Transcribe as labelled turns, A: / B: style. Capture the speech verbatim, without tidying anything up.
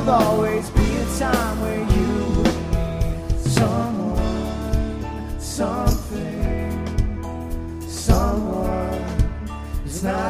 A: there'll always be a time where you will need someone, something, someone. It's not